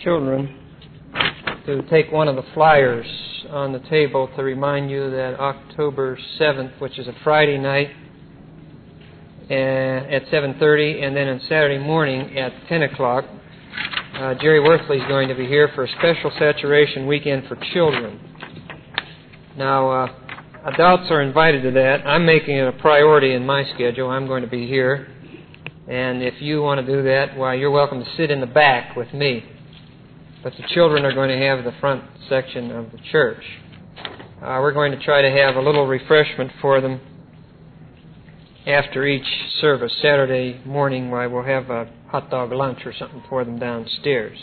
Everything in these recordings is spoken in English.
children to take one of the flyers on the table to remind you that October 7th, which is a Friday night, at 7:30, and then on Saturday morning at 10 o'clock, Jerry Worthley is going to be here for a special saturation weekend for children. Now, adults are invited to that. I'm making it a priority in my schedule. I'm going to be here. And if you want to do that, well, you're welcome to sit in the back with me. But the children are going to have the front section of the church. We're going to try to have a little refreshment for them after each service. Saturday morning, we'll have a hot dog lunch or something for them downstairs.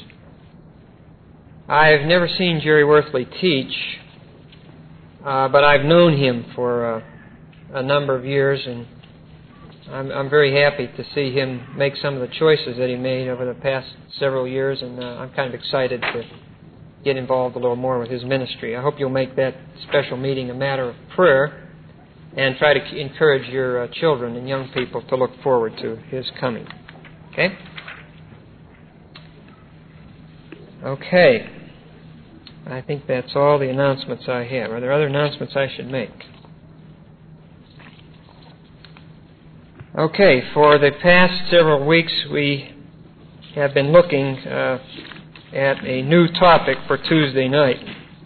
I've never seen Jerry Worthley teach, but I've known him for a number of years, and I'm very happy to see him make some of the choices that he made over the past several years, and I'm kind of excited to get involved a little more with his ministry. I hope you'll make that special meeting a matter of prayer and try to encourage your children and young people to look forward to his coming. Okay? Okay. I think that's all the announcements I have. Are there other announcements I should make? Okay, for the past several weeks we have been looking at a new topic for Tuesday night.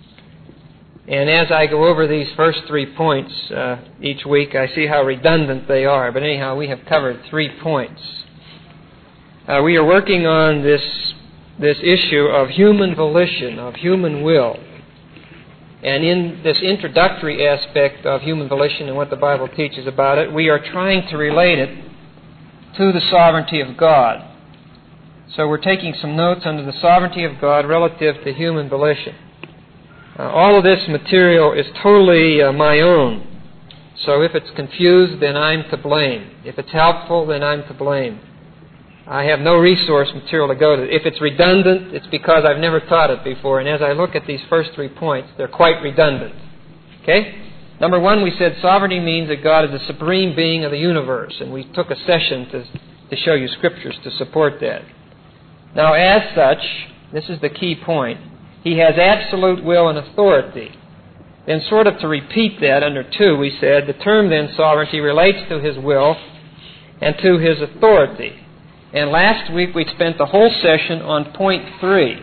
And as I go over these first 3 points each week, I see how redundant they are. But anyhow, we have covered 3 points. We are working on this issue of human volition, of human will. And in this introductory aspect of human volition and what the Bible teaches about it, we are trying to relate it to the sovereignty of God. So we're taking some notes under the sovereignty of God relative to human volition. All of this material is totally my own. So if it's confused, then I'm to blame. If it's helpful, then I'm to blame. I have no resource material to go to. If it's redundant, it's because I've never taught it before. And as I look at these first 3 points, they're quite redundant. Okay? Number 1, we said sovereignty means that God is the supreme being of the universe. And we took a session to show you scriptures to support that. Now, as such, this is the key point, He has absolute will and authority. Then sort of to repeat that under 2, we said the term then sovereignty relates to His will and to His authority. And last week we spent the whole session on point 3.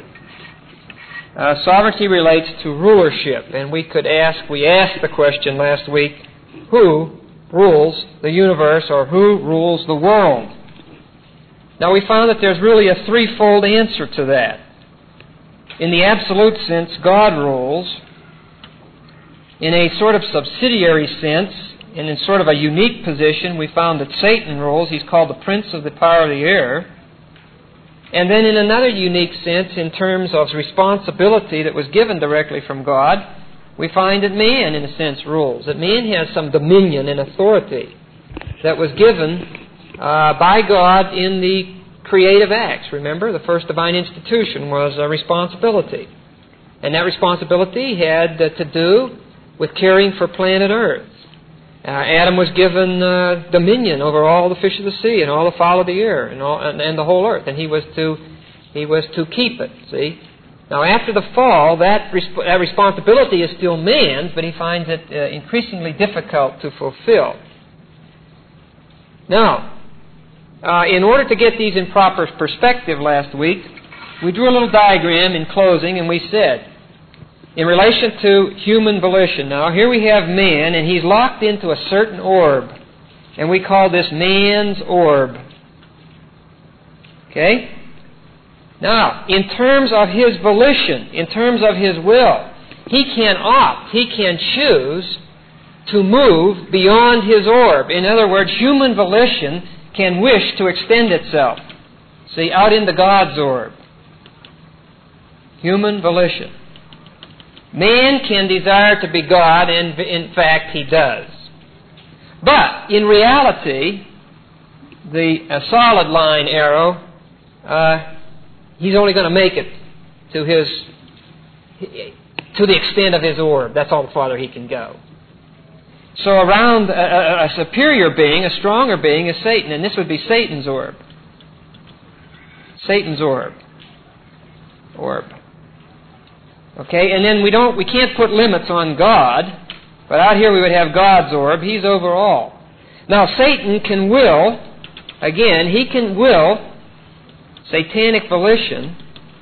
Sovereignty relates to rulership. And we asked the question last week, who rules the universe, or who rules the world? Now we found that there's really a threefold answer to that. In the absolute sense, God rules. In a sort of subsidiary sense, and in sort of a unique position, we found that Satan rules. He's called the prince of the power of the air. And then in another unique sense, in terms of responsibility that was given directly from God, we find that man, in a sense, rules. That man has some dominion and authority that was given by God in the creative acts. Remember, the first divine institution was a responsibility. And that responsibility had to do with caring for planet Earth. Adam was given dominion over all the fish of the sea and all the fowl of the air and the whole earth, and he was to keep it. See, now after the fall, that responsibility is still man's, but he finds it increasingly difficult to fulfill. Now, in order to get these in proper perspective last week, we drew a little diagram in closing, and we said, in relation to human volition, now here we have man, and he's locked into a certain orb, and we call this man's orb. Okay? Now, in terms of his volition, in terms of his will, he can opt, he can choose to move beyond his orb. In other words, human volition can wish to extend itself, see, out into God's orb. Human volition. Man can desire to be God, and in fact he does. But in reality, the solid line arrow, he's only going to make it to the extent of his orb. That's all the farther he can go. So around a superior being, a stronger being, is Satan, and this would be Satan's orb. Satan's orb. orb. Okay, and then we can't put limits on God, but out here we would have God's orb. He's over all. Now Satan can will, again, he can will, satanic volition,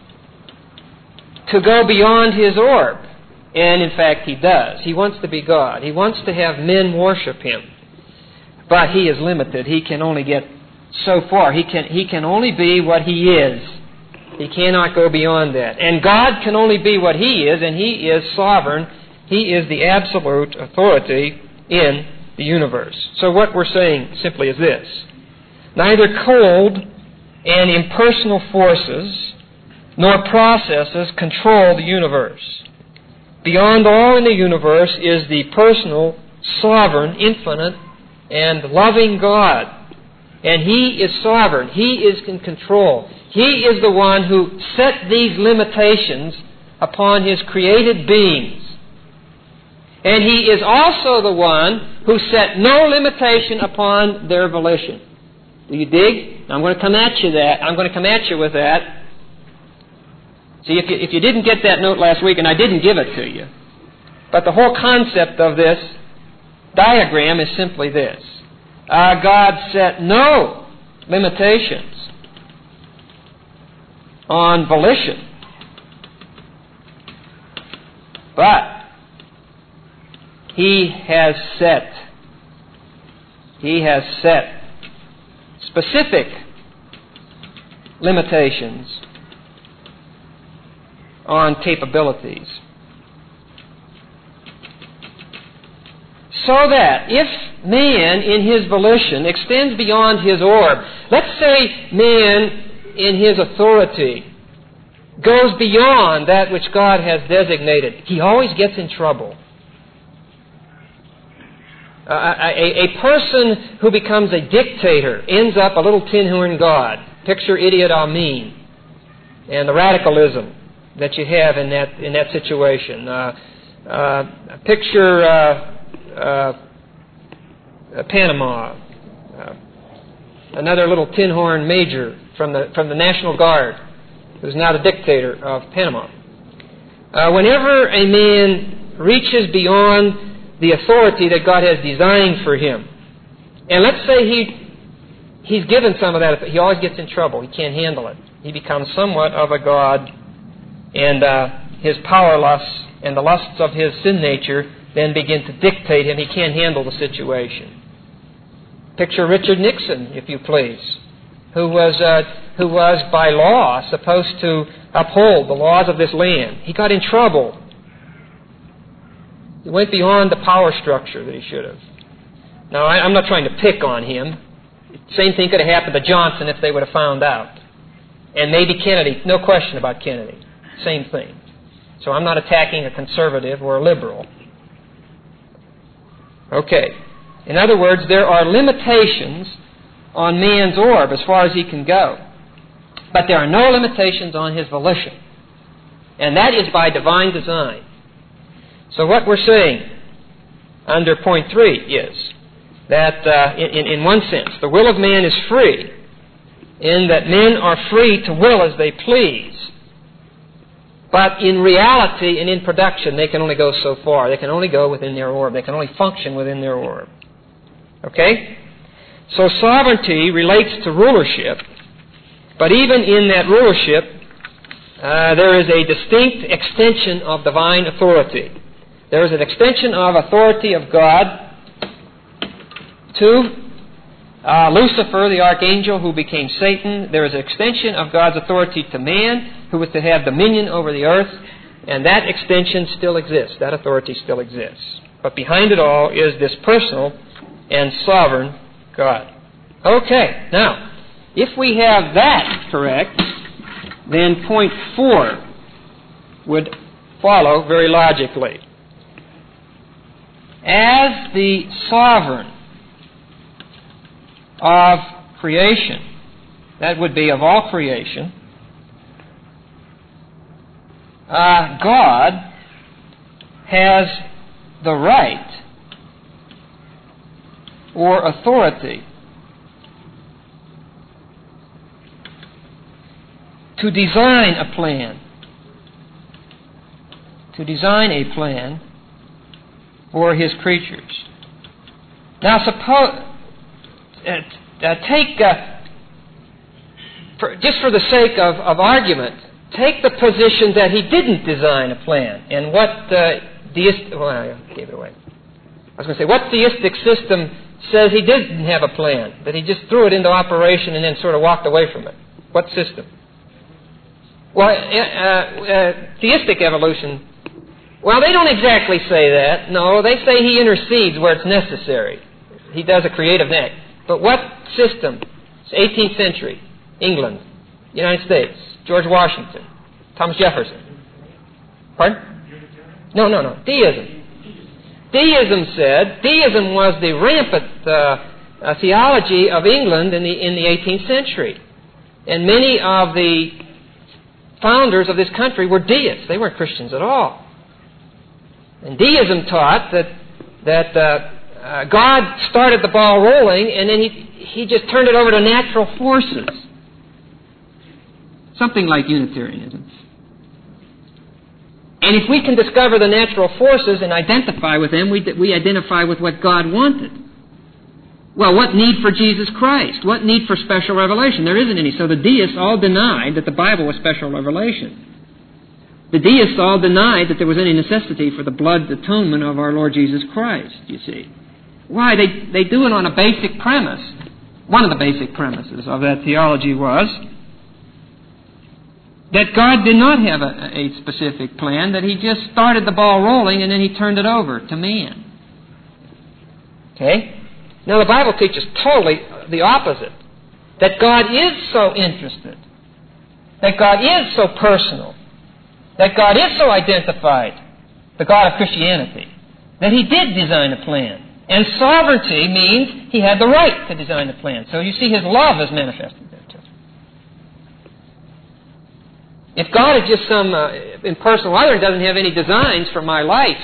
to go beyond his orb. And in fact he does. He wants to be God. He wants to have men worship him. But he is limited. He can only get so far. He can only be what he is. He cannot go beyond that. And God can only be what he is, and he is sovereign. He is the absolute authority in the universe. So what we're saying simply is this. Neither cold and impersonal forces nor processes control the universe. Beyond all in the universe is the personal, sovereign, infinite, and loving God. And he is sovereign. He is in control. He is the one who set these limitations upon his created beings. And he is also the one who set no limitation upon their volition. Do you dig? I'm going to come at you with that. See, if you didn't get that note last week, and I didn't give it to you, but the whole concept of this diagram is simply this. God set no limitations on volition, but He has set specific limitations on capabilities. So that if man in his volition extends beyond his orb, let's say man in his authority goes beyond that which God has designated, he always gets in trouble. A person who becomes a dictator ends up a little tin-horn God. Picture Idi Amin and the radicalism that you have in that situation. Picture Panama, another little tin-horn major from the National Guard, who's now the dictator of Panama. Whenever a man reaches beyond the authority that God has designed for him, and let's say he's given some of that, he always gets in trouble. He can't handle it. He becomes somewhat of a god, and his power lusts and the lusts of his sin nature then begin to dictate him. He can't handle the situation. Picture Richard Nixon, if you please, who was by law supposed to uphold the laws of this land. He got in trouble. He went beyond the power structure that he should have. Now, I'm not trying to pick on him. Same thing could have happened to Johnson if they would have found out. And maybe Kennedy, no question about Kennedy. Same thing. So I'm not attacking a conservative or a liberal. Okay. In other words, there are limitations on man's orb as far as he can go. But there are no limitations on his volition. And that is by divine design. So what we're saying under point 3 is that, in one sense, the will of man is free, in that men are free to will as they please. But in reality and in production, they can only go so far. They can only go within their orb. They can only function within their orb. Okay? So sovereignty relates to rulership, but even in that rulership, there is a distinct extension of divine authority. There is an extension of authority of God to Lucifer, the archangel who became Satan. There is an extension of God's authority to man, who was to have dominion over the earth, and that extension still exists. That authority still exists. But behind it all is this personal and sovereign God. Okay, now, if we have that correct, then point 4 would follow very logically. As the sovereign of creation, that would be of all creation, God has the right or authority to design a plan to design a plan for His creatures. Now, suppose, just for the sake of argument, take the position that He didn't design a plan, and what I gave it away. I was going to say, what theistic system says He didn't have a plan, that He just threw it into operation and then sort of walked away from it? What system? Well, theistic evolution, well, they don't exactly say that. No, they say He intercedes where it's necessary. He does a creative act. But what system? It's 18th century, England, United States, George Washington, Thomas Jefferson. Pardon? No. Deism. Deism was the rampant theology of England in the 18th century. And many of the founders of this country were deists. They weren't Christians at all. And deism taught that God started the ball rolling, and then He just turned it over to natural forces. Something like Unitarianism. And if we can discover the natural forces and identify with them, we identify with what God wanted. Well, what need for Jesus Christ? What need for special revelation? There isn't any. So the deists all denied that the Bible was special revelation. The deists all denied that there was any necessity for the blood atonement of our Lord Jesus Christ, you see. Why? They do it on a basic premise. One of the basic premises of that theology was that God did not have a specific plan, that He just started the ball rolling and then He turned it over to man. Okay? Now the Bible teaches totally the opposite. That God is so interested. That God is so personal. That God is so identified, the God of Christianity, that He did design a plan. And sovereignty means He had the right to design the plan. So you see His love is manifested there too. If God is just some impersonal other and doesn't have any designs for my life,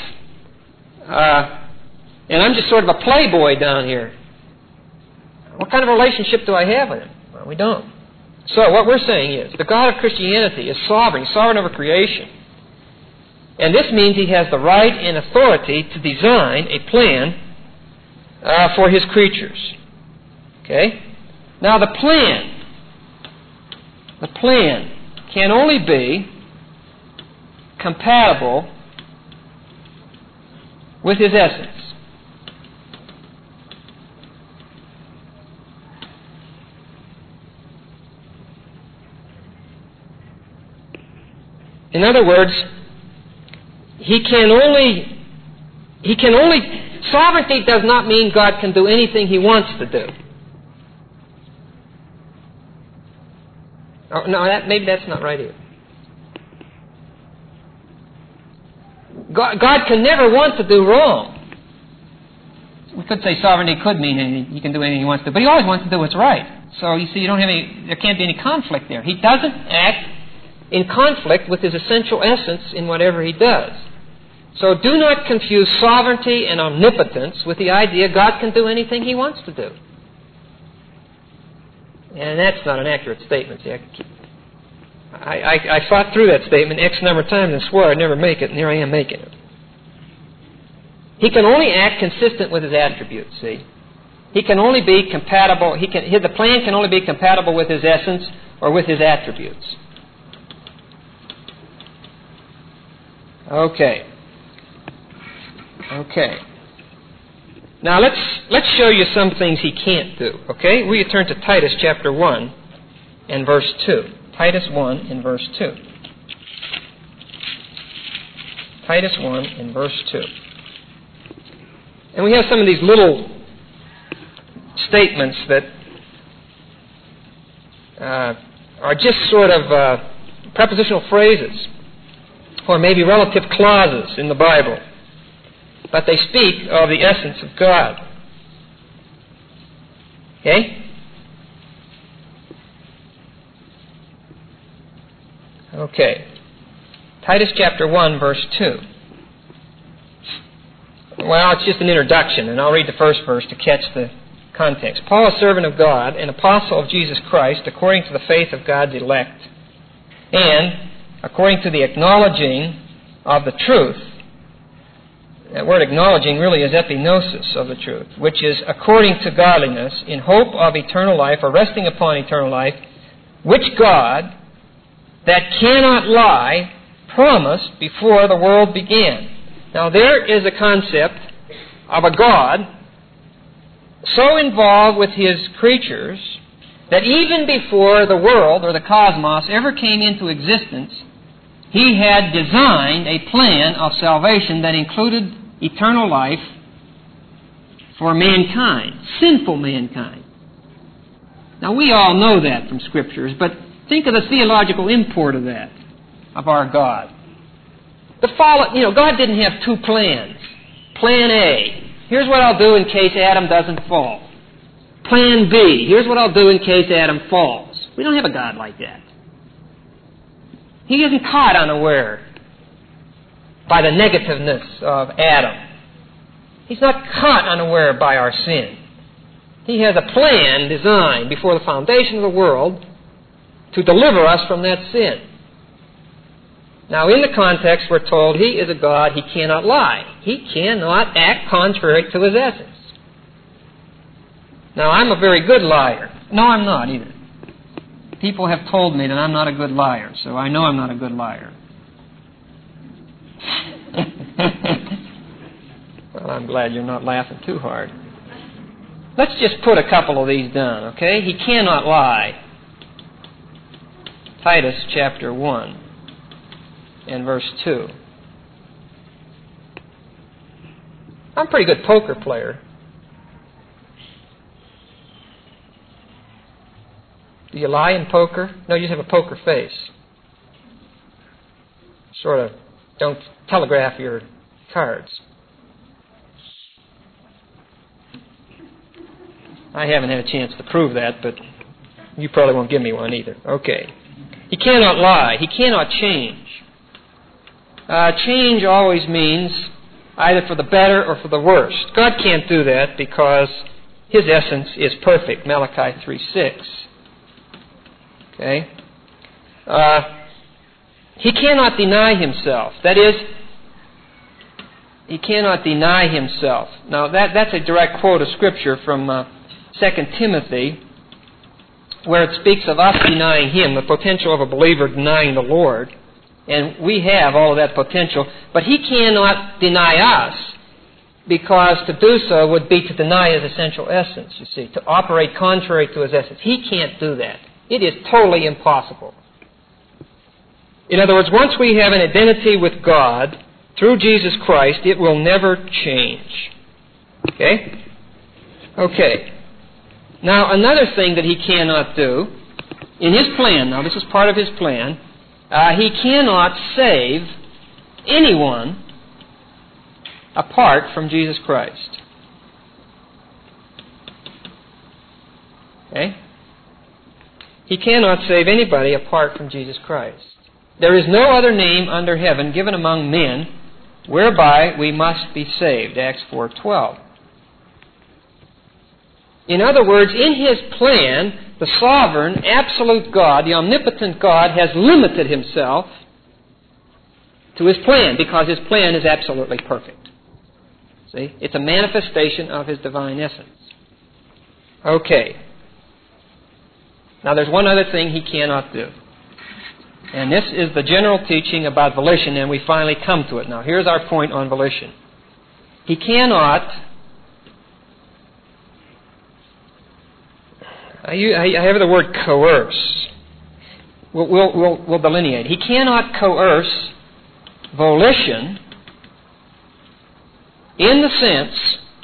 and I'm just sort of a playboy down here, what kind of relationship do I have with Him? Well, we don't. So what we're saying is, the God of Christianity is sovereign. He's sovereign over creation. And this means He has the right and authority to design a plan for His creatures. Okay? Now the plan can only be compatible with His essence. In other words, sovereignty does not mean God can do anything He wants to do. Oh, no, maybe that's not right either. God can never want to do wrong. We could say sovereignty could mean anything. He can do anything He wants to, but He always wants to do what's right. So you see, there can't be any conflict there. He doesn't act in conflict with His essential essence in whatever He does. So do not confuse sovereignty and omnipotence with the idea God can do anything He wants to do. And that's not an accurate statement. See, I fought through that statement X number of times and swore I'd never make it, and here I am making it. He can only act consistent with His attributes, see. He can only be compatible, the plan can only be compatible with His essence or with His attributes. Okay. Now let's show you some things He can't do. Okay? Will you turn to Titus chapter 1 and verse 2. Titus 1 and verse 2. Titus 1 and verse 2. And we have some of these little statements that are just sort of prepositional phrases, or maybe relative clauses in the Bible. But they speak of the essence of God. Okay? Okay. Titus chapter 1, verse 2. Well, it's just an introduction, and I'll read the first verse to catch the context. Paul, a servant of God, an apostle of Jesus Christ, according to the faith of God's elect, and according to the acknowledging of the truth. That word acknowledging really is epignosis of the truth, which is according to godliness, in hope of eternal life, or resting upon eternal life, which God, that cannot lie, promised before the world began. Now there is a concept of a God so involved with His creatures that even before the world or the cosmos ever came into existence, He had designed a plan of salvation that included eternal life for mankind, sinful mankind. Now we all know that from Scriptures, but think of the theological import of that, of our God. God didn't have two plans. Plan A, here's what I'll do in case Adam doesn't fall. Plan B, here's what I'll do in case Adam falls. We don't have a God like that. He isn't caught unaware by the negativeness of Adam. He's not caught unaware by our sin. He has a plan designed before the foundation of the world to deliver us from that sin. Now, in the context, we're told He is a God, He cannot lie. He cannot act contrary to His essence. Now, I'm a very good liar. No, I'm not either. People have told me that I'm not a good liar, so I know I'm not a good liar. Well, I'm glad you're not laughing too hard. Let's just put a couple of these down, okay? He cannot lie. Titus chapter 1 and verse 2. I'm a pretty good poker player. Do you lie in poker? No, you just have a poker face. Sort of don't telegraph your cards. I haven't had a chance to prove that, but you probably won't give me one either. Okay. He cannot lie. He cannot change. Change always means either for the better or for the worse. God can't do that because His essence is perfect. Malachi 3:6. Okay? He cannot deny Himself. That is, He cannot deny Himself. Now, that's a direct quote of Scripture from 2 Timothy, where it speaks of us denying Him, the potential of a believer denying the Lord. And we have all of that potential. But He cannot deny us, because to do so would be to deny His essential essence, you see, to operate contrary to His essence. He can't do that. It is totally impossible. In other words, once we have an identity with God through Jesus Christ, it will never change. Okay? Okay. Now, another thing that He cannot do, in His plan, now this is part of His plan, He cannot save anyone apart from Jesus Christ. Okay? He cannot save anybody apart from Jesus Christ. There is no other name under heaven given among men whereby we must be saved. Acts 4:12. In other words, in His plan, the sovereign, absolute God, the omnipotent God, has limited Himself to His plan because His plan is absolutely perfect. See? It's a manifestation of His divine essence. Okay. Now there's one other thing He cannot do. And this is the general teaching about volition, and we finally come to it. Now here's our point on volition. He cannot... I have the word coerce. We'll delineate. He cannot coerce volition in the sense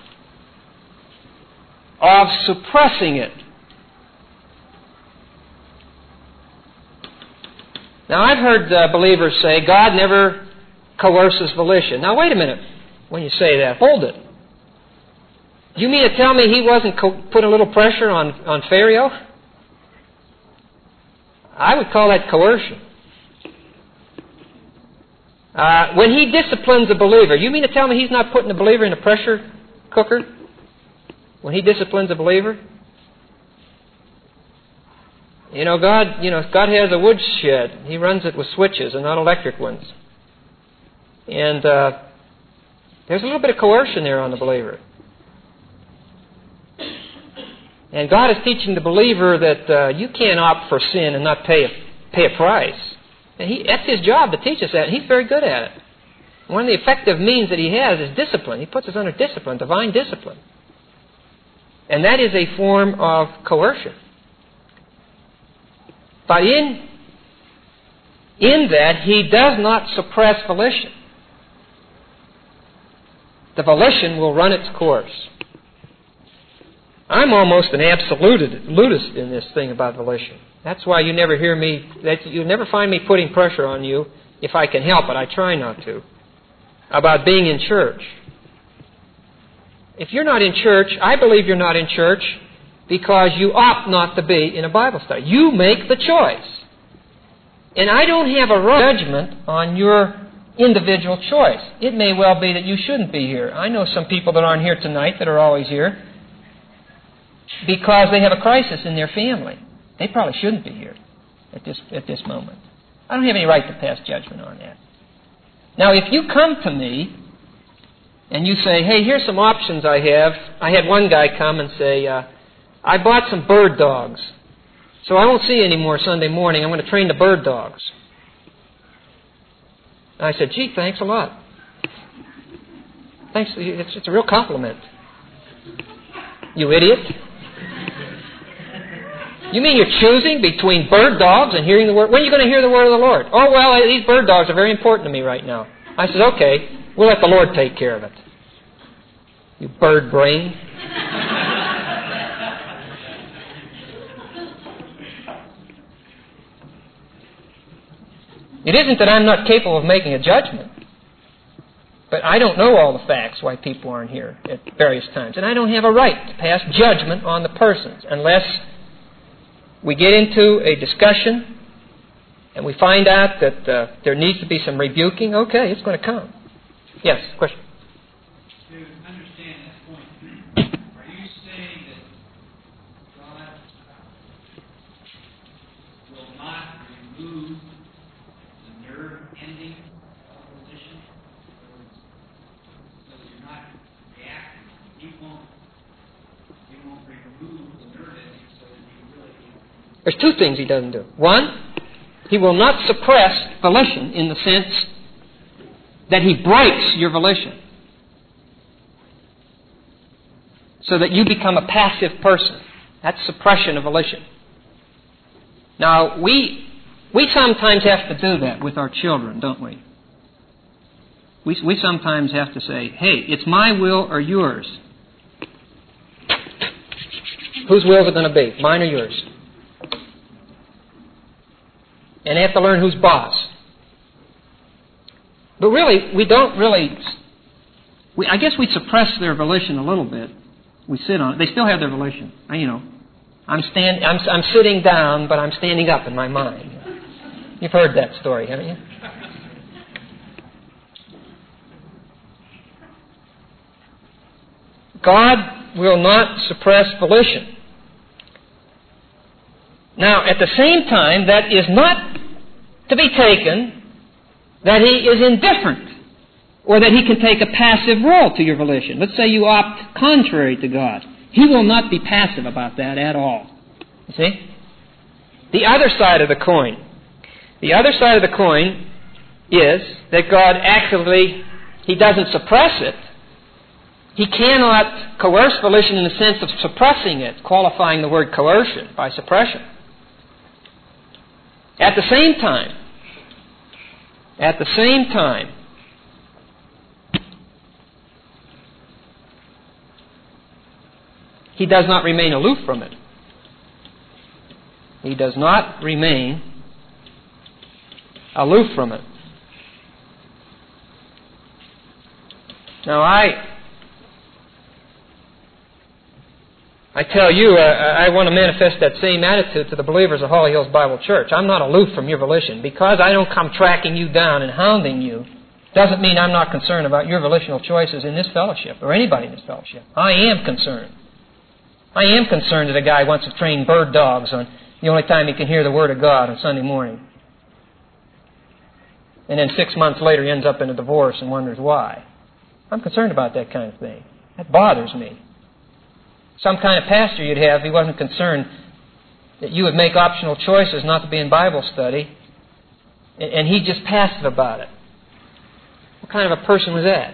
of suppressing it. Now, I've heard believers say God never coerces volition. Now, wait a minute when you say that. Hold it. You mean to tell me He wasn't put a little pressure on Pharaoh? I would call that coercion. When He disciplines a believer, you mean to tell me He's not putting a believer in a pressure cooker? When He disciplines a believer? God has a woodshed. He runs it with switches and not electric ones. And there's a little bit of coercion there on the believer. And God is teaching the believer that you can't opt for sin and not pay a price. And that's His job to teach us that, and He's very good at it. One of the effective means that He has is discipline. He puts us under discipline, divine discipline. And that is a form of coercion. But in that, He does not suppress volition. The volition will run its course. I'm almost an absolutist in this thing about volition. That's why you never hear me, you'll never find me putting pressure on you, if I can help it. I try not to. About being in church. If you're not in church, I believe you're not in church because you opt not to be in a Bible study. You make the choice. And I don't have a right judgment on your individual choice. It may well be that you shouldn't be here. I know some people that aren't here tonight that are always here because they have a crisis in their family. They probably shouldn't be here at this moment. I don't have any right to pass judgment on that. Now, if you come to me and you say, hey, here's some options I have. I had one guy come and say, I bought some bird dogs, so I won't see you anymore Sunday morning. I'm going to train the bird dogs. And I said, gee, thanks a lot. Thanks. It's a real compliment. You idiot. You mean you're choosing between bird dogs and hearing the Word? When are you going to hear the Word of the Lord? Oh, well, these bird dogs are very important to me right now. I said, okay, we'll let the Lord take care of it. You bird brain. It isn't that I'm not capable of making a judgment, but I don't know all the facts why people aren't here at various times. And I don't have a right to pass judgment on the persons unless we get into a discussion and we find out that there needs to be some rebuking. Okay, it's going to come. Yes, question? To understand that point, are you saying that God will not remove the nerve ending of volition? So that you're not reacting. He won't remove the nerve ending so that you really can't. There's two things He doesn't do. One, He will not suppress volition in the sense that He breaks your volition so that you become a passive person. That's suppression of volition. Now, we sometimes have to do that with our children, don't we? We sometimes have to say, hey, it's my will or yours. Whose will is it going to be? Mine or yours? And they have to learn who's boss. But really, we don't really... I guess we suppress their volition a little bit. We sit on it. They still have their volition. I'm sitting down, but I'm standing up in my mind. You've heard that story, haven't you? God will not suppress volition. Now, at the same time, that is not to be taken that He is indifferent or that He can take a passive role to your volition. Let's say you opt contrary to God. He will not be passive about that at all. You see? The other side of the coin. The other side of the coin is that God actively, He doesn't suppress it. He cannot coerce volition in the sense of suppressing it, qualifying the word coercion by suppression. At the same time, He does not remain aloof from it. He does not remain aloof from it. Now, I tell you, I want to manifest that same attitude to the believers of Holly Hills Bible Church. I'm not aloof from your volition. Because I don't come tracking you down and hounding you, doesn't mean I'm not concerned about your volitional choices in this fellowship or anybody in this fellowship. I am concerned. I am concerned that a guy wants to train bird dogs on the only time he can hear the Word of God on Sunday morning. And then 6 months later he ends up in a divorce and wonders why. I'm concerned about that kind of thing. That bothers me. Some kind of pastor you'd have, he wasn't concerned that you would make optional choices not to be in Bible study, and he just passive about it. What kind of a person was that?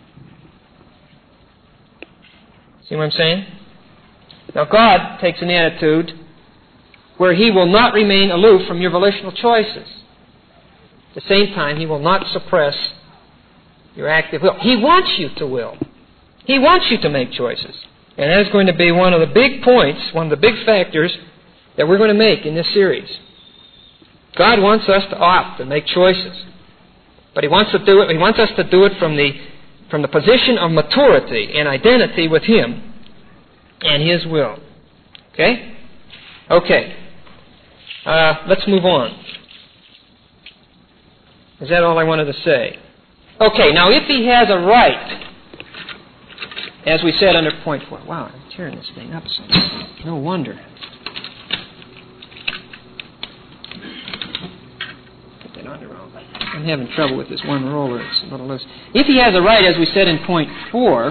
See what I'm saying? Now God takes an attitude where He will not remain aloof from your volitional choices. At the same time, He will not suppress your active will. He wants you to will. He wants you to make choices. And that's going to be one of the big points, one of the big factors that we're going to make in this series. God wants us to opt and make choices. But He wants to do it. He wants us to do it from the position of maturity and identity with Him and His will. Okay? Okay. Let's move on. Is that all I wanted to say? Okay, now if he has a right, as we said under point 4. Wow, I'm tearing this thing up so no wonder. Put that on the wrong. I'm having trouble with this one roller. It's a little loose. If he has a right, as we said in point 4,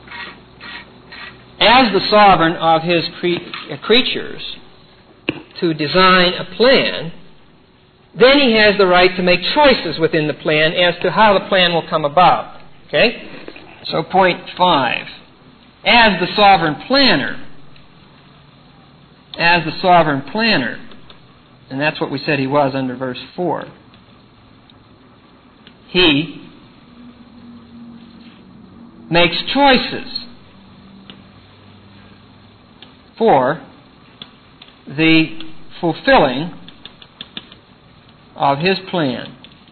as the sovereign of his creatures, to design a plan, then he has the right to make choices within the plan as to how the plan will come about. Okay? So point 5. As the sovereign planner, and that's what we said he was under verse 4, he makes choices for the fulfilling of his plan.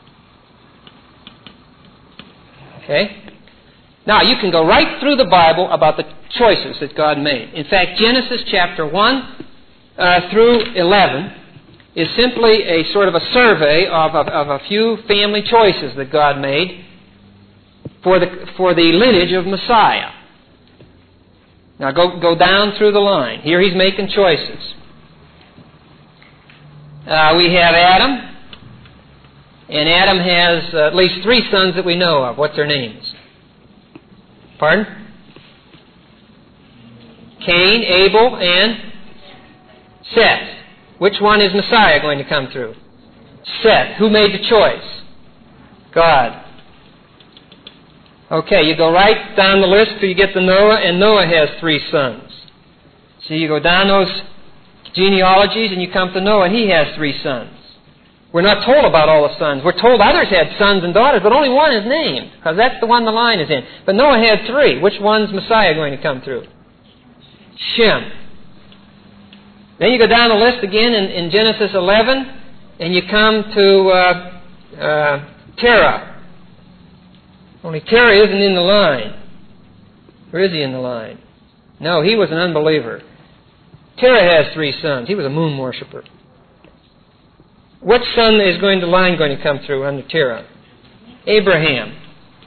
Okay? Now, you can go right through the Bible about the choices that God made. In fact, Genesis chapter 1 through 11 is simply a sort of a survey of a few family choices that God made for the lineage of Messiah. Now, go down through the line. Here he's making choices. We have Adam. And Adam has at least 3 sons that we know of. What's their names? Pardon? Cain, Abel, and Seth. Which one is Messiah going to come through? Seth. Who made the choice? God. Okay, you go right down the list till you get to Noah, and Noah has 3 sons. So you go down those genealogies and you come to Noah, and he has 3 sons. We're not told about all the sons. We're told others had sons and daughters, but only one is named, because that's the one the line is in. But Noah had 3. Which one's Messiah going to come through? Shem. Then you go down the list again in Genesis 11, and you come to Terah. Only Terah isn't in the line. Or is he in the line? No, he was an unbeliever. Terah has 3 sons. He was a moon worshiper. Which son is the line going to come through under Terah? Abraham.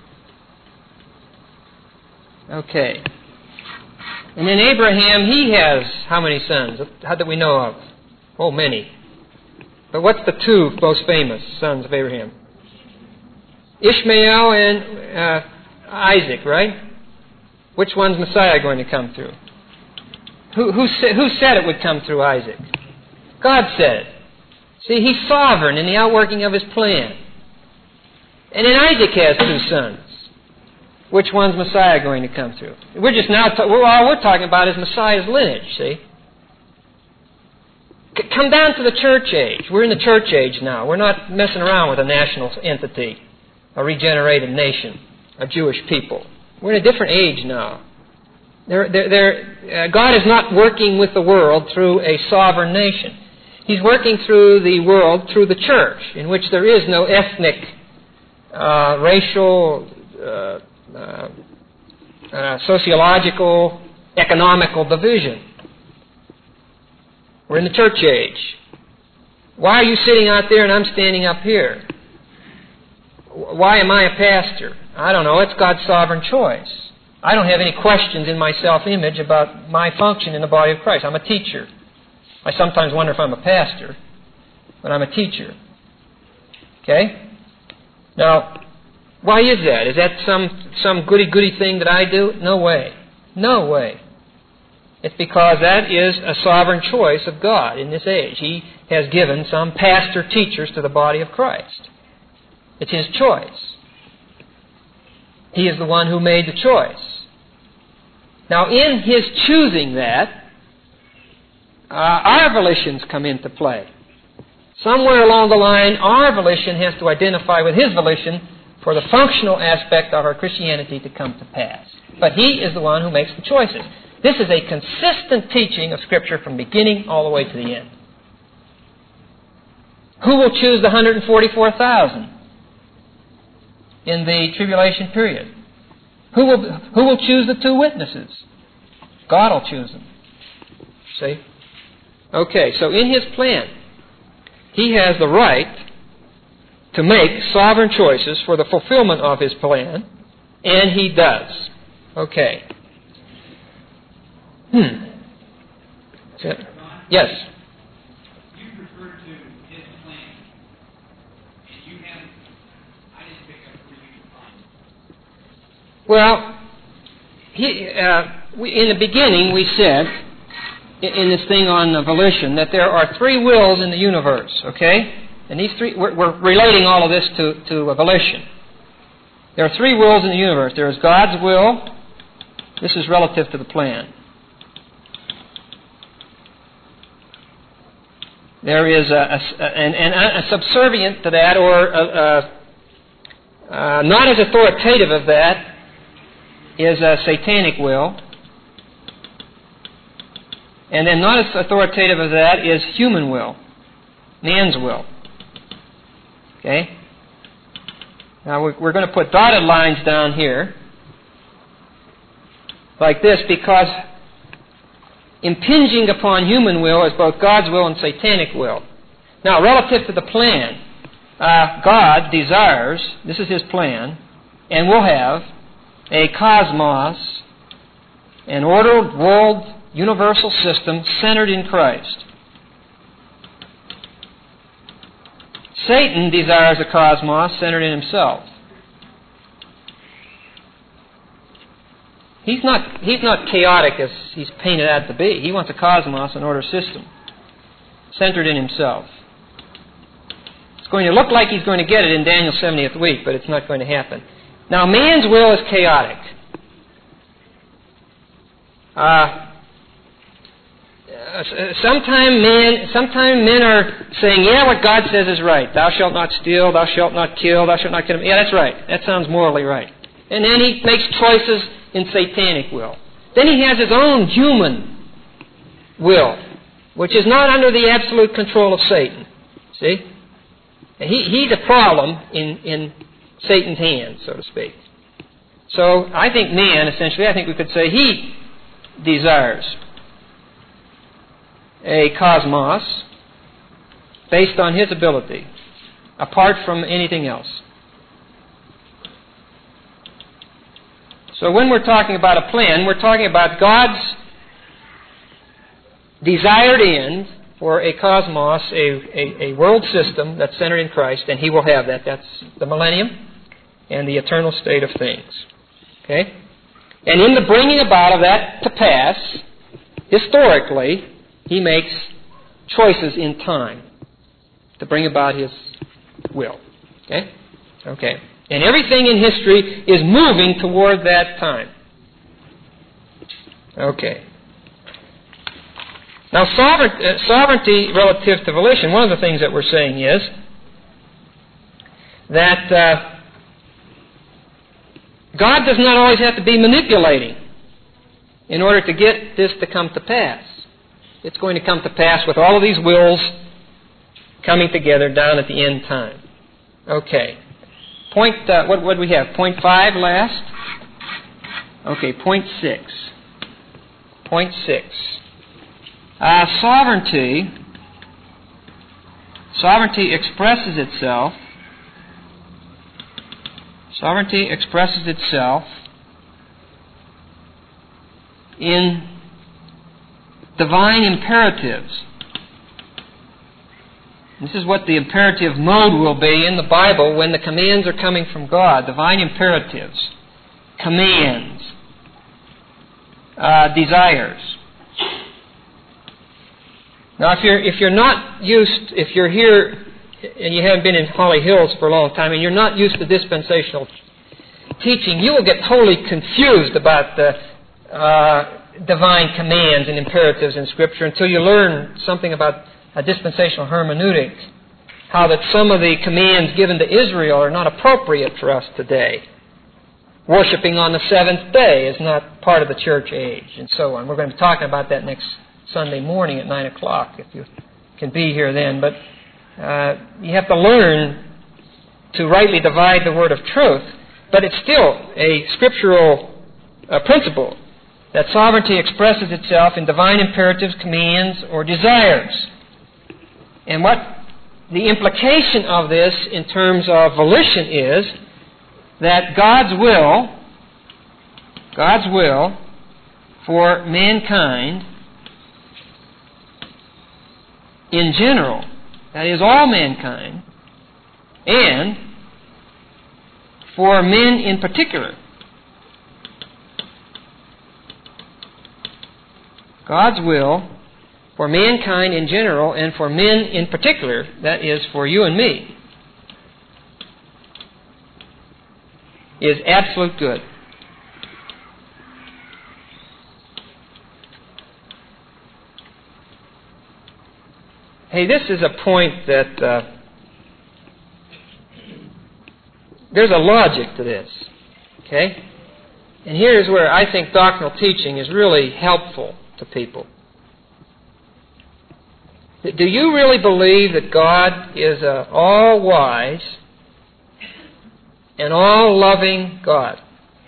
Okay. And then Abraham, he has how many sons? How do we know of? Oh, many. But what's the 2 most famous sons of Abraham? Ishmael and Isaac, right? Which one's Messiah going to come through? Who said it would come through Isaac? God said it. See, he's sovereign in the outworking of his plan. And then Isaac has 2 sons. Which one's Messiah going to come through? We're just now, all we're talking about is Messiah's lineage, see? Come down to the church age. We're in the church age now. We're not messing around with a national entity, a regenerated nation, a Jewish people. We're in a different age now. God is not working with the world through a sovereign nation. He's working through the world through the church, in which there is no ethnic, racial, sociological, economical division. We're in the church age. Why are you sitting out there and I'm standing up here? Why am I a pastor? I don't know. It's God's sovereign choice. I don't have any questions in my self-image about my function in the body of Christ. I'm a teacher. I sometimes wonder if I'm a pastor, but I'm a teacher. Okay? Now, why is that? Is that some goody-goody thing that I do? No way. No way. It's because that is a sovereign choice of God in this age. He has given some pastor teachers to the body of Christ. It's His choice. He is the one who made the choice. Now, in His choosing that, our volitions come into play. Somewhere along the line, our volition has to identify with His volition for the functional aspect of our Christianity to come to pass. But He is the one who makes the choices. This is a consistent teaching of Scripture from beginning all the way to the end. Who will choose the 144,000 in the tribulation period? Who will choose the two witnesses? God will choose them. See? Okay, so in His plan, He has the right to make sovereign choices for the fulfillment of His plan, and He does. Okay. Yes? You referred to His plan, and you haven't, I didn't pick up where you find it. Well, in the beginning we said, in this thing on volition, that there are three wills in the universe, okay? And these three, we're relating all of this to volition. There are three wills in the universe. There is God's will. This is relative to the plan. There is a subservient to that, or not as authoritative of that, is a satanic will. And then not as authoritative as that is human will, man's will. Okay? Now we're going to put dotted lines down here like this, because impinging upon human will is both God's will and satanic will. Now, relative to the plan, God desires, this is His plan, and will have a cosmos, an ordered world universal system centered in Christ. Satan desires a cosmos centered in himself. He's not chaotic as he's painted out to be. He wants a cosmos, an order system, centered in himself. It's going to look like he's going to get it in Daniel's 70th week, but it's not going to happen. Now, man's will is chaotic. Sometimes men are saying, yeah, what God says is right. Thou shalt not steal, thou shalt not kill, thou shalt not commit. Yeah, that's right. That sounds morally right. And then he makes choices in satanic will. Then he has his own human will, which is not under the absolute control of Satan. See? He's a problem in Satan's hands, so to speak. So I think man, essentially, I think we could say he desires a cosmos based on his ability, apart from anything else. So when we're talking about a plan, we're talking about God's desired end for a cosmos, a world system that's centered in Christ, and He will have that. That's the millennium and the eternal state of things. Okay? And in the bringing about of that to pass, historically, He makes choices in time to bring about His will. Okay? Okay. And everything in history is moving toward that time. Okay. Now, sovereignty relative to volition, one of the things that we're saying is that God does not always have to be manipulating in order to get this to come to pass. It's going to come to pass with all of these wills coming together down at the end time. Okay. What do we have? Point 5 last? Okay, point 6. Point 6. Sovereignty expresses itself. Sovereignty expresses itself in divine imperatives. This is what the imperative mode will be in the Bible when the commands are coming from God. Divine imperatives, commands, desires. Now, if you're here and you haven't been in Holly Hills for a long time and you're not used to dispensational teaching, you will get totally confused about the divine commands and imperatives in Scripture until you learn something about a dispensational hermeneutic, how that some of the commands given to Israel are not appropriate for us today. Worshipping on the seventh day is not part of the church age, and so on. We're going to be talking about that next Sunday morning at 9 o'clock, if you can be here then. But you have to learn to rightly divide the word of truth. But it's still a scriptural principle that sovereignty expresses itself in divine imperatives, commands, or desires. And what the implication of this in terms of volition is that God's will for mankind in general, that is all mankind, and for men in particular. God's will for mankind in general and for men in particular, that is for you and me, is absolute good. Hey, this is a point that there's a logic to this, okay? And here's where I think doctrinal teaching is really helpful to people. Do you really believe that God is an all-wise and all-loving God?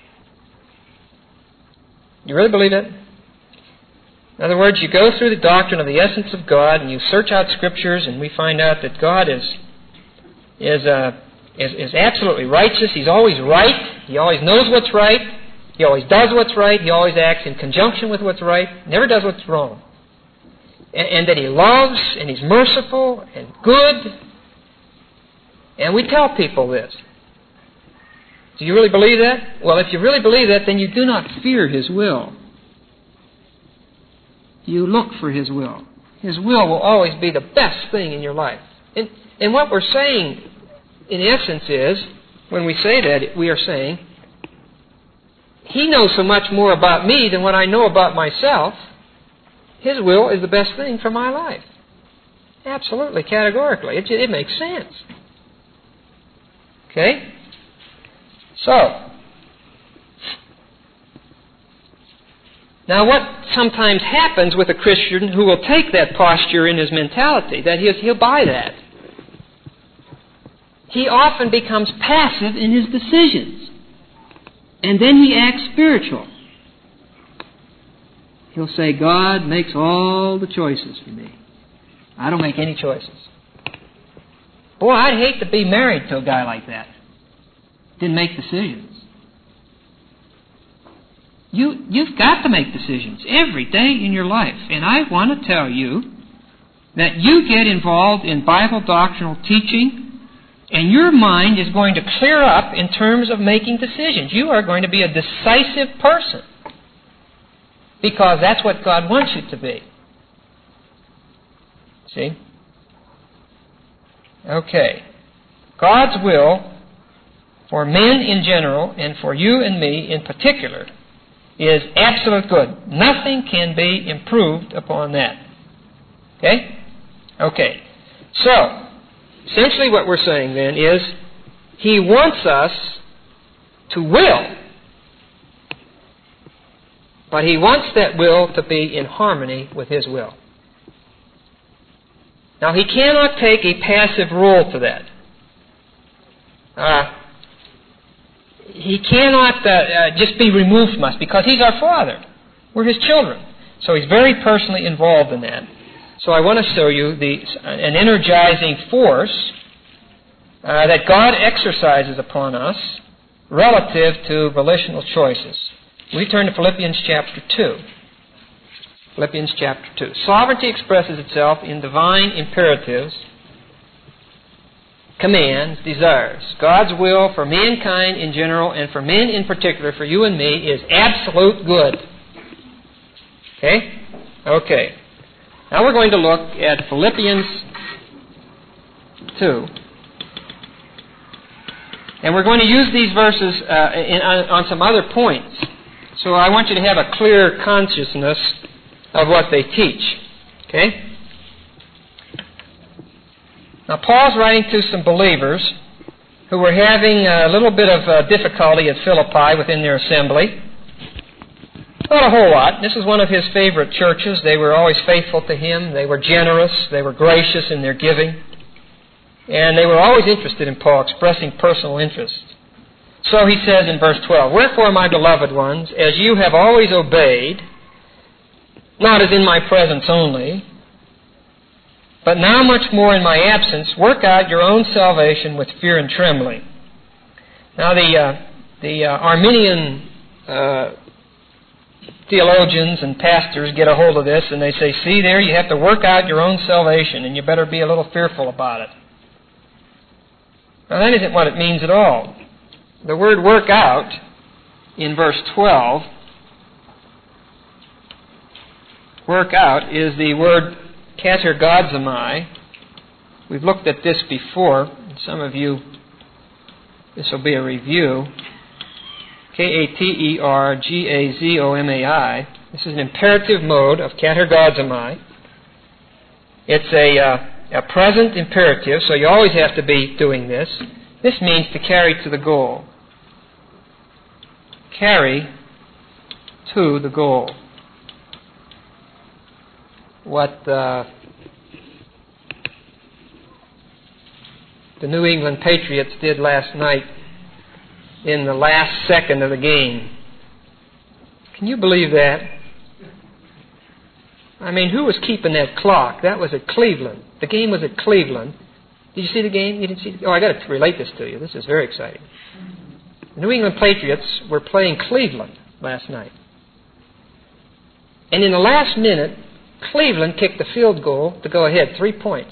You really believe that? In other words, you go through the doctrine of the essence of God and you search out Scriptures, and we find out that God is absolutely righteous. He's always right. He always knows what's right. He always does what's right. He always acts in conjunction with what's right. Never does what's wrong. And that He loves and He's merciful and good. And we tell people this. Do you really believe that? Well, if you really believe that, then you do not fear His will. You look for His will. His will always be the best thing in your life. And what we're saying, in essence, is, when we say that, we are saying, He knows so much more about me than what I know about myself. His will is the best thing for my life. Absolutely, categorically. It makes sense. Okay? So, now what sometimes happens with a Christian who will take that posture in his mentality, that he'll buy that. He often becomes passive in his decisions. And then he acts spiritual. He'll say, God makes all the choices for me. I don't make any choices. Boy, I'd hate to be married to a guy like that. Didn't make decisions. You've got to make decisions every day in your life. And I want to tell you that you get involved in Bible doctrinal teaching, and your mind is going to clear up in terms of making decisions. You are going to be a decisive person, because that's what God wants you to be. See? Okay. God's will for men in general and for you and me in particular is absolute good. Nothing can be improved upon that. Okay? Okay. So, essentially what we're saying then is He wants us to will, but He wants that will to be in harmony with His will. Now, He cannot take a passive role to that. He cannot just be removed from us, because He's our Father. We're His children. So He's very personally involved in that. So I want to show you an energizing force that God exercises upon us relative to volitional choices. We turn to Philippians chapter 2. Philippians chapter 2. Sovereignty expresses itself in divine imperatives, commands, desires, God's will for mankind in general and for men in particular, for you and me, is absolute good. Okay? Okay. Now we're going to look at Philippians 2. And we're going to use these verses on some other points. So I want you to have a clear consciousness of what they teach. Okay? Now Paul's writing to some believers who were having a little bit of difficulty at Philippi within their assembly. Not a whole lot. This is one of his favorite churches. They were always faithful to him. They were generous. They were gracious in their giving. And they were always interested in Paul, expressing personal interest. So he says in verse 12, "Wherefore, my beloved ones, as you have always obeyed, not as in my presence only, but now much more in my absence, work out your own salvation with fear and trembling." Now the Arminian theologians and pastors get a hold of this and they say, see there, you have to work out your own salvation and you better be a little fearful about it. Now that isn't what it means at all. The word work out in verse 12, work out is the word katergazomai. We've looked at this before. Some of you, this will be a review. Katergazomai. This is an imperative mode of katergazomai. It's a present imperative, so you always have to be doing this. This means to carry to the goal. Carry to the goal. What the New England Patriots did last night in the last second of the game. Can you believe that? I mean, who was keeping that clock? That was at Cleveland. The game was at Cleveland. Did you see the game? You didn't see? Oh, I got to relate this to you. This is very exciting. The New England Patriots were playing Cleveland last night. And in the last minute, Cleveland kicked the field goal to go ahead, 3 points.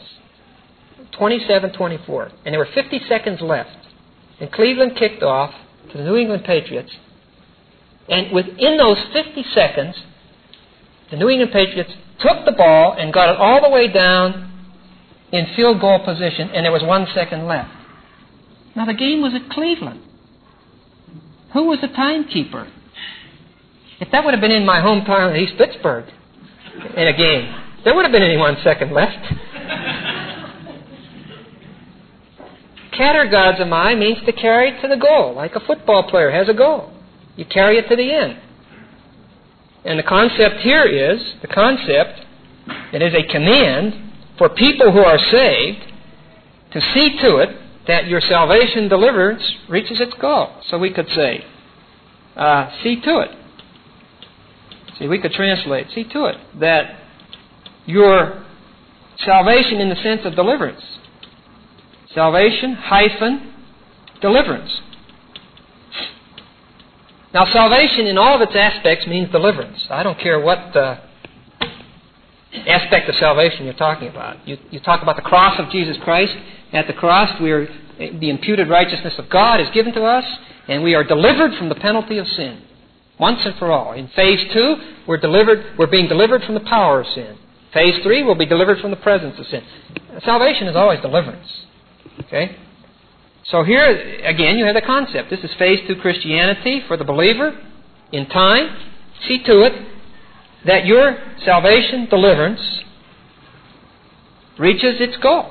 27-24. And there were 50 seconds left. And Cleveland kicked off to the New England Patriots. And within those 50 seconds, the New England Patriots took the ball and got it all the way down in field goal position, and there was 1 second left. Now the game was at Cleveland. Who was the timekeeper? If that would have been in my hometown of East Pittsburgh in a game, there would have been only 1 second left. Katergazomai means to carry it to the goal, like a football player has a goal. You carry it to the end. And the concept here is, it is a command for people who are saved to see to it that your salvation deliverance reaches its goal. So we could say, see to it. See, we could translate, see to it that your salvation in the sense of deliverance. Salvation - deliverance. Now, salvation in all of its aspects means deliverance. I don't care what aspect of salvation you're talking about. You talk about the cross of Jesus Christ. At the cross, the imputed righteousness of God is given to us, and we are delivered from the penalty of sin, once and for all. In phase 2, we're being delivered from the power of sin. Phase 3, we'll be delivered from the presence of sin. Salvation is always deliverance. Okay? So here, again, you have the concept. This is phase 2 Christianity for the believer in time. See to it that your salvation deliverance reaches its goal.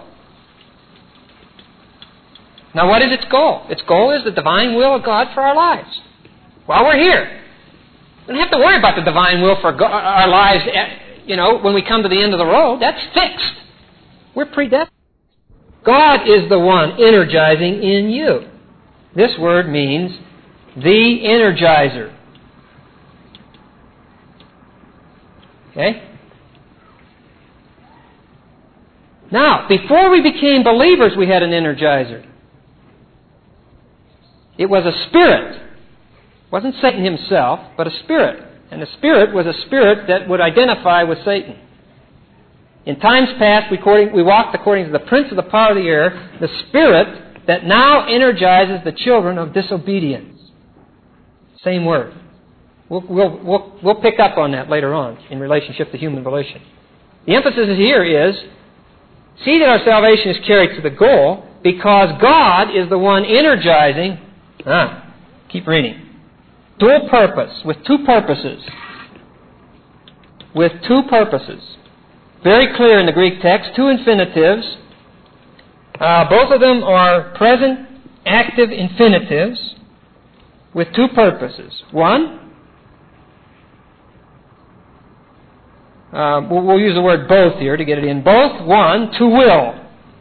Now, what is its goal? Its goal is the divine will of God for our lives. While we're here, we don't have to worry about the divine will for our lives, when we come to the end of the road. That's fixed. We're predestined. God is the one energizing in you. This word means the energizer. Okay? Now, before we became believers, we had an energizer. It was a spirit. It wasn't Satan himself, but a spirit. And the spirit was a spirit that would identify with Satan. In times past, we walked according to the prince of the power of the air, the spirit that now energizes the children of disobedience. Same word. We'll pick up on that later on in relationship to human volition. The emphasis here is, see that our salvation is carried to the goal because God is the one energizing. Keep reading. Dual purpose, with two purposes. With two purposes. Very clear in the Greek text, two infinitives. Both of them are present, active infinitives with two purposes. One, we'll use the word both here to get it in. Both, one, to will.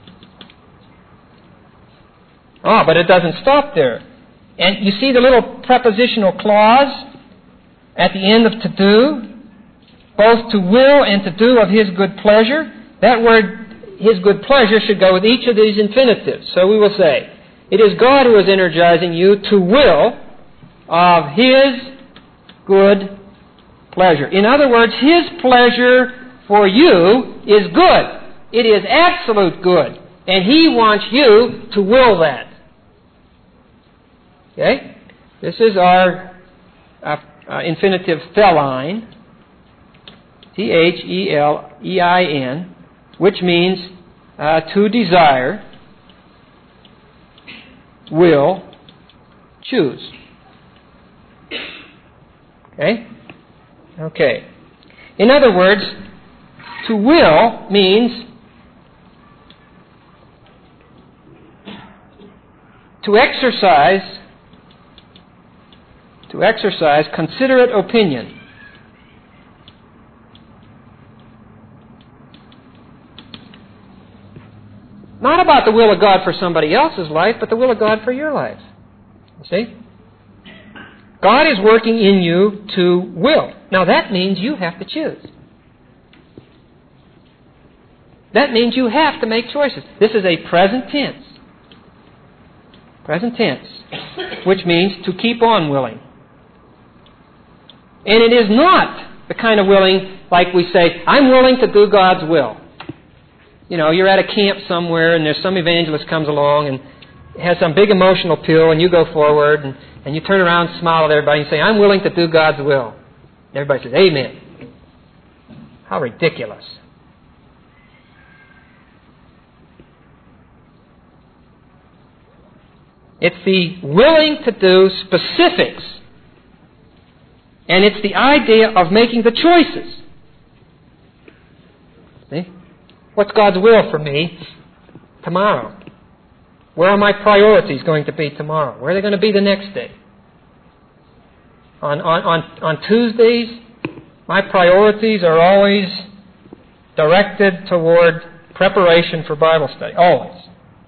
But it doesn't stop there. And you see the little prepositional clause at the end of to do? Both to will and to do of His good pleasure. That word, His good pleasure, should go with each of these infinitives. So we will say, it is God who is energizing you to will of His good pleasure. In other words, His pleasure for you is good. It is absolute good. And He wants you to will that. Okay? This is our infinitive thelein, Thelein, which means to desire, will, choose. Okay? Okay. In other words, to will means to exercise considerate opinion. Not about the will of God for somebody else's life, but the will of God for your life. You see? God is working in you to will. Now that means you have to choose. That means you have to make choices. This is a present tense. Present tense. Which means to keep on willing. And it is not the kind of willing like we say, I'm willing to do God's will. You know, you're at a camp somewhere and there's some evangelist comes along and has some big emotional appeal and you go forward and you turn around and smile at everybody and say, I'm willing to do God's will. And everybody says, Amen. How ridiculous. It's the willing to do specifics. And it's the idea of making the choices. See? What's God's will for me tomorrow? Where are my priorities going to be tomorrow? Where are they going to be the next day? On Tuesdays, my priorities are always directed toward preparation for Bible study. Always.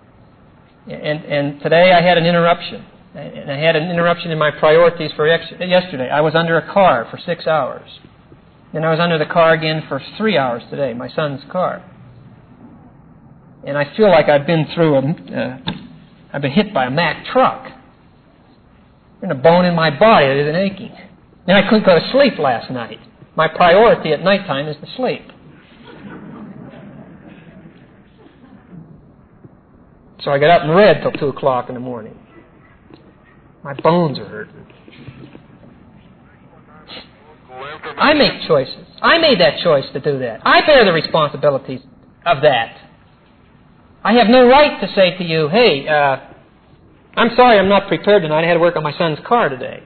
And today I had an interruption. And I had an interruption in my priorities for yesterday. I was under a car for 6 hours. Then I was under the car again for 3 hours today, my son's car. And I feel like I've been I've been hit by a Mack truck. There's a bone in my body that isn't aching. And I couldn't go to sleep last night. My priority at nighttime is to sleep. So I got up and read till 2 o'clock in the morning. My bones are hurting. I make choices. I made that choice to do that. I bear the responsibilities of that. I have no right to say to you, hey, I'm sorry I'm not prepared tonight. I had to work on my son's car today.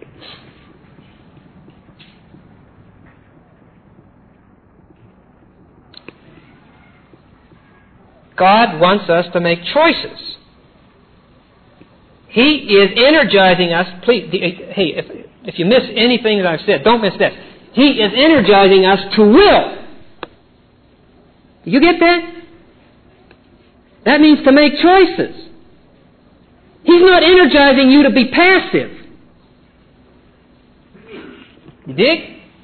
God wants us to make choices. He is energizing us. Please, hey, if you miss anything that I've said, don't miss this. He is energizing us to will. You get that? That means to make choices. He's not energizing you to be passive. You dig?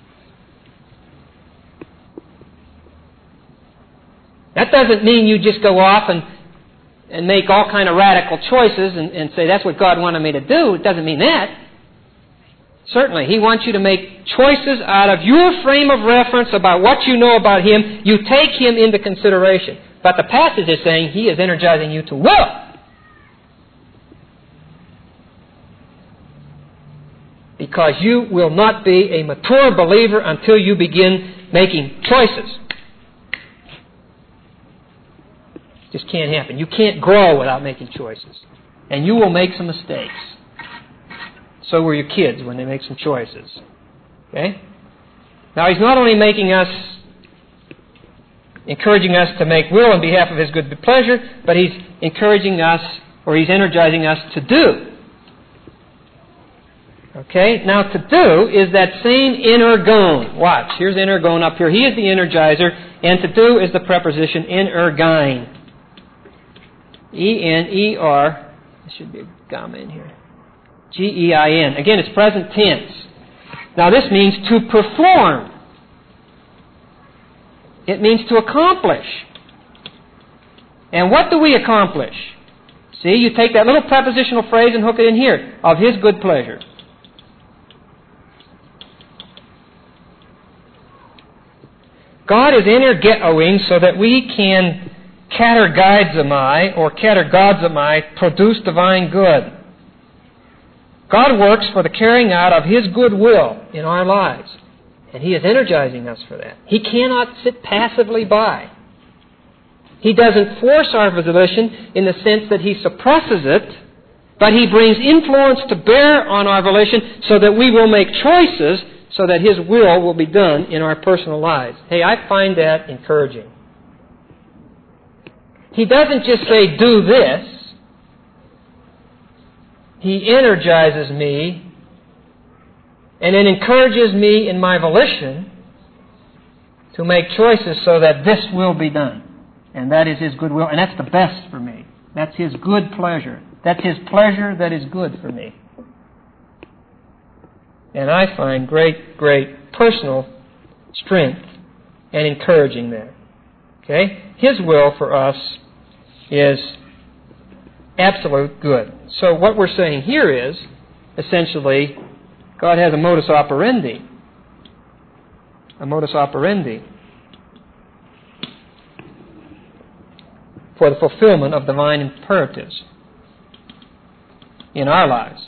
That doesn't mean you just go off and make all kind of radical choices and say that's what God wanted me to do. It doesn't mean that. Certainly. He wants you to make choices out of your frame of reference about what you know about Him. You take Him into consideration. But the passage is saying He is energizing you to will. Because you will not be a mature believer until you begin making choices. Just can't happen. You can't grow without making choices. And you will make some mistakes. So will your kids when they make some choices. Okay? Now, He's not only encouraging us to make will on behalf of His good pleasure, but He's encouraging us, or He's energizing us to do. Okay? Now, to do is that same energon. Watch. Here's energon up here. He is the energizer, and to do is the preposition energein. E-N-E-R. There should be a gamma in here. G-E-I-N. Again, it's present tense. Now, this means to perform. It means to accomplish. And what do we accomplish? See, you take that little prepositional phrase and hook it in here. Of His good pleasure. God is energetoing so that we can katergizomai or katergodzomai, produce divine good. God works for the carrying out of His good will in our lives. And He is energizing us for that. He cannot sit passively by. He doesn't force our volition in the sense that He suppresses it, but He brings influence to bear on our volition so that we will make choices so that His will be done in our personal lives. Hey, I find that encouraging. He doesn't just say, do this. He energizes me and then encourages me in my volition to make choices so that this will be done. And that is His good will. And that's the best for me. That's His good pleasure. That's His pleasure that is good for me. And I find great, great personal strength and encouraging there. Okay? His will for us is absolute good. So what we're saying here is, essentially, God has a modus operandi. A modus operandi for the fulfillment of divine imperatives in our lives.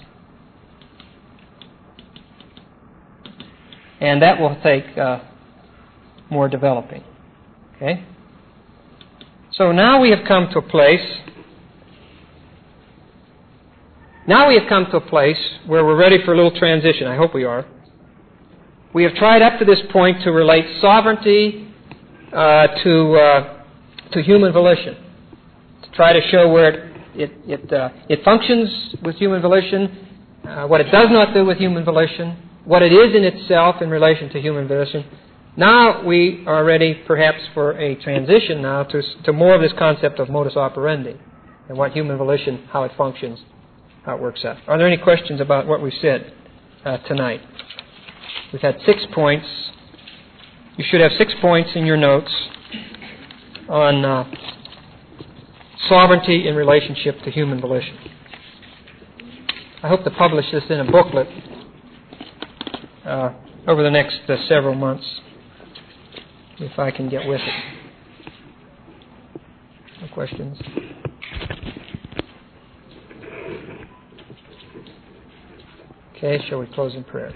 And that will take more developing. Okay? So now we have come to a place where we're ready for a little transition. I hope we are. We have tried up to this point to relate sovereignty to human volition, to try to show where it functions with human volition, what it does not do with human volition, what it is in itself in relation to human volition. Now we are ready, perhaps, for a transition now to more of this concept of modus operandi and what human volition, how it functions, how it works out. Are there any questions about what we said tonight? We've had 6 points. You should have 6 points in your notes on sovereignty in relationship to human volition. I hope to publish this in a booklet over the next several months, if I can get with it. No questions? Okay, shall we close in prayer?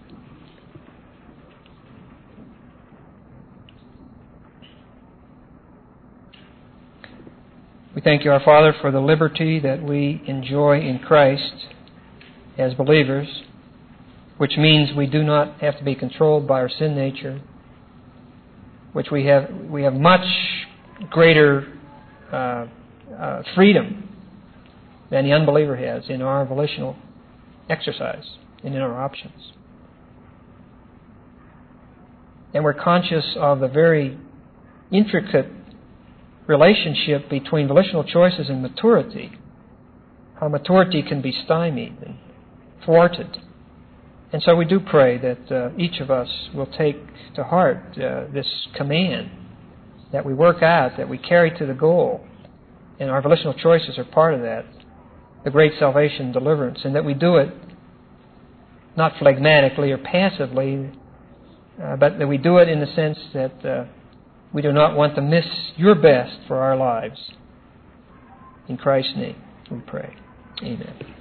We thank you, our Father, for the liberty that we enjoy in Christ as believers, which means we do not have to be controlled by our sin nature, which we have much greater freedom than the unbeliever has in our volitional exercise and in our options. And we're conscious of the very intricate relationship between volitional choices and maturity, how maturity can be stymied and thwarted. And so we do pray that each of us will take to heart this command, that we work out, that we carry to the goal, and our volitional choices are part of that, the great salvation deliverance, and that we do it not phlegmatically or passively, but that we do it in the sense that we do not want to miss your best for our lives. In Christ's name we pray. Amen.